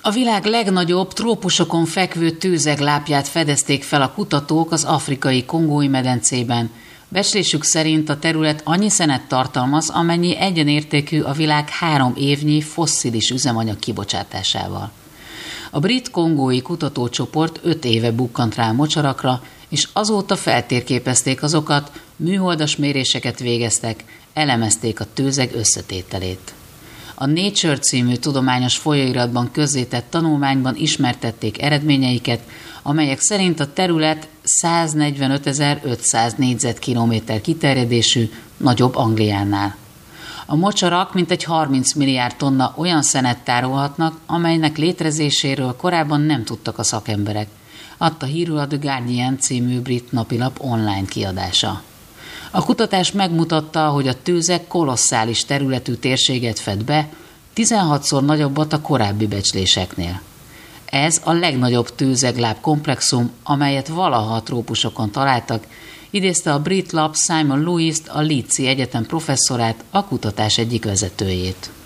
A világ legnagyobb trópusokon fekvő tőzeglápját fedezték fel a kutatók az afrikai Kongói medencében. Becslésük szerint a terület annyi szenet tartalmaz, amennyi egyenértékű a világ 3 évnyi fosszilis üzemanyag kibocsátásával. A brit kongói kutatócsoport 5 éve bukkant rá a mocsarakra, és azóta feltérképezték azokat, műholdas méréseket végeztek, elemezték a tőzeg összetételét. A Nature című tudományos folyóiratban közzétett tanulmányban ismertették eredményeiket, amelyek szerint a terület 145.500 négyzetkilométer kiterjedésű, nagyobb Angliánál. A mocsarak mintegy 30 milliárd tonna olyan szenet tárolhatnak, amelynek létrezéséről korábban nem tudtak a szakemberek, adta hírül a The Guardian című brit napilap online kiadása. A kutatás megmutatta, hogy a tőzeg kolosszális területű térséget fed be, 16-szor nagyobbat a korábbi becsléseknél. Ez a legnagyobb tőzegláb komplexum, amelyet valaha a trópusokon találtak, idézte a brit lap Simon Lewis-t, a Leeds-i Egyetem professzorát, a kutatás egyik vezetőjét.